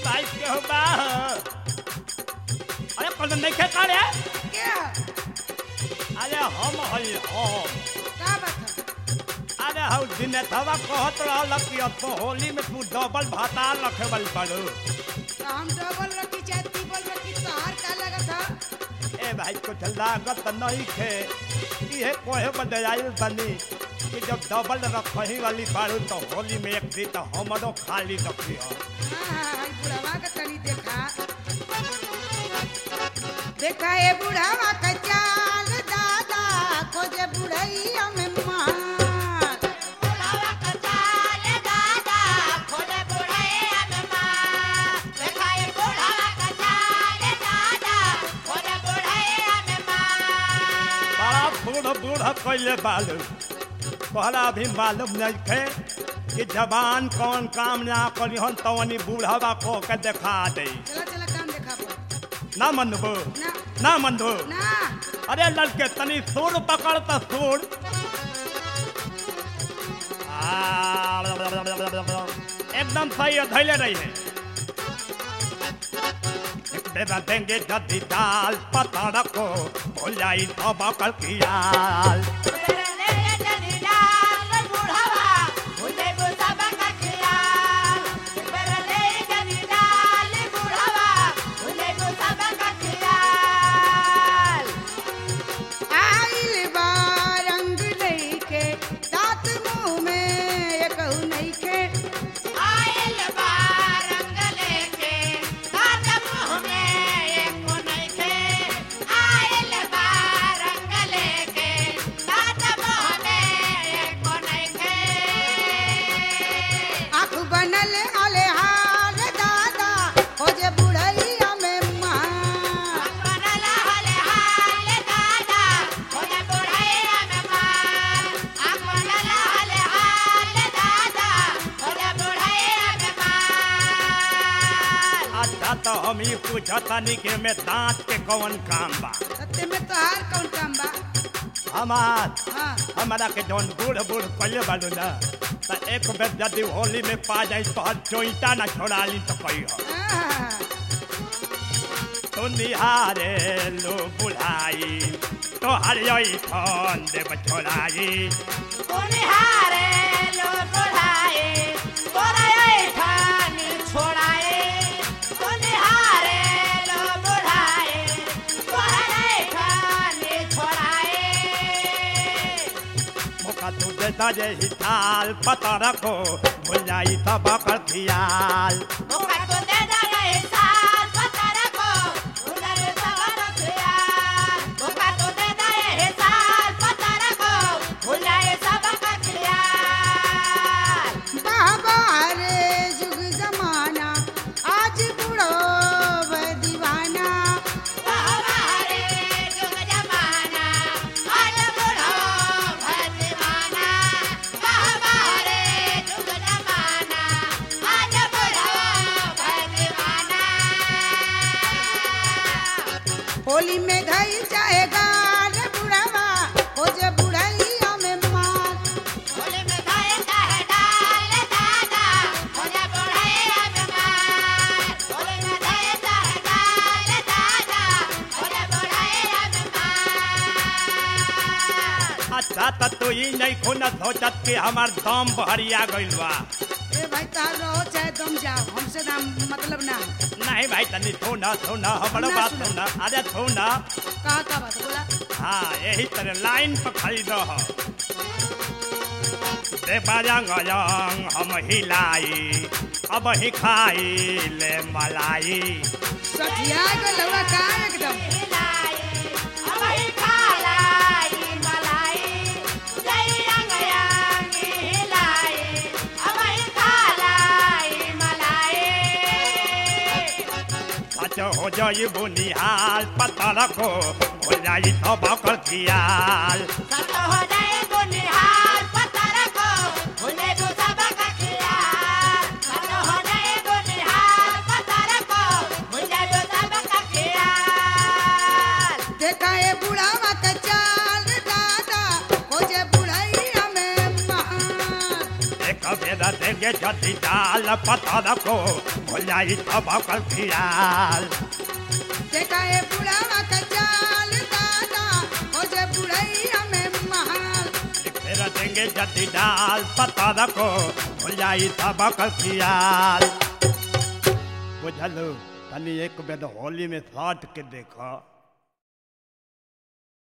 भाई क्यों बा अरे कौन नहीं खे करे क्या अरे हम हई हम का बात है अरे हौ दिन थवा कहत रहल कि अब तो होली में तू डबल भाता रखे वाली पड़ो तो हम डबल रखी चाहे ट्रिपल रखी तोहार का लगत है ए भाई कुछ लागत नहीं खे ये कोहे बदे आइल बनी कि जब डबल रखही वाली बारू तो होली में एक दिन तो हमरो खाली रखी हो हां बुढ़ावा का तनी देखा ये बुढ़ावा का चाल दादा खोजे बुढ़ैया में माल बुढ़ावा का चाल दादा खोजे बुढ़ैया में माल देखा ये बुढ़ावा का चाल दादा खोजे बुढ़ैया में माल बड़ा बूढ़ा कैले बालू तोहरा भी मालूम नहीं थे कि जवान कौन काम ना करी हन तवनी बूढ़ावा को के देखा दे चला चला काम देखा पो ना मनबो ना ना मनबो ना अरे लड़के तनी सूर पकड़ त सूर एकदम सही है धैले रही है एक बेरा देंगे जदी दाल पता रखो भूल जाई तो बकल की याल ले जदी लाल बुढ़ावा भूले बुढ़ावा का खियाल ले जदी लाल बुढ़ावा भूले बुढ़ावा का खियाल आइल बा रंग लइके दांत मुंह में एकहु नइखे आइल बा रंग लेके दांत मुंह में एको नइखे आइल बा रंग लेके दांत मुंह में एको नइखे आँख बनल आले हाल दादा हो जे बुढ़ैया में माल बनला हले हाल दादा खोजे बुढ़ैया में माल बनला हले हाल दादा खोजे बुढ़ैया में माल अच्छा तो हम ही पूछतानी के में दांत के कौन काम बा सत्य में तोहार कौन काम बा हमारा हाँ हमारा के जौन बूढ़ कइले बालू ना तो एक बेर यदि होली में पा जाई तो हर चोइटा ना छोड़ाली तो कही हो हाँ। तो निहारे लो बुढ़ाई तो हर यही फोन देव छोड़ाई कोनिहारे लो बुढ़ाए तोरा ठानी छोड़ाए कोनिहारे लो बुढ़ाए तोरा ठानी छोड़ाए मौका तू देता जे ही थाल पता रखो भूल जाई तो बकर खियाल मौका तो दे दे साथ पता रखो उधर सवार खियाल मौका तो दे दे साथ पता रखो भुलाए सब का खियाल बाबा रे जुग जमाना आज बुढ़ो व दीवाना हमारे जुग जमाना आज बुढ़ो भगवाना हमारे जुग जमाना आज बुढ़ो भगवाना होली में धई चाहे गाल बुढ़ावा हो जे बुढ़ैया में माल होली में खाए चाहे डाल दादा होले बुढ़ैया में माल होली में खाए चाहे डाल दादा होले बुढ़ैया में माल अच्छा तो तू ही नहीं खुना सोचत कि हमार दम बहरिया गइल बा ए भाई तार रहो चाहे तुम जाओ हमसे ना मतलब ना नहीं भाई तनी सुना हमारो ना बात सुना। सुना अरे सुना कहा का बात बोला हाँ यही तरह लाइन पर खड़ी रह दे बाजंग हम हिलाई अब ही खाई ले मलाई सठिया के लवा का एकदम हिलाई अब ही खालाई मलाई जय रंग यांगी हिलाई अब ही खालाई मलाई सच हो जाई बुनिहाल पता रखो हो जाई तो बकर खियाल सत हो जाए गुनिहाल पता रखो भूले तो सब का खियाल सत हो जाए गुनिहाल पता रखो भूले तो सब का खियाल देखा ये बुढ़ावा का चाल दादा हो जे बुढ़ैया में माल एक बेर फेरा देंगे जदी डाल पता रखो हो जाई तब कल खियाल देखाए बुढ़ावा का चाल दादा हो जे बुढ़ैया में महाल फेरा देंगे जदी डाल पता रखो हो जाई तब कल खियाल बुझलू तनी एक बेद होली में साट के देखो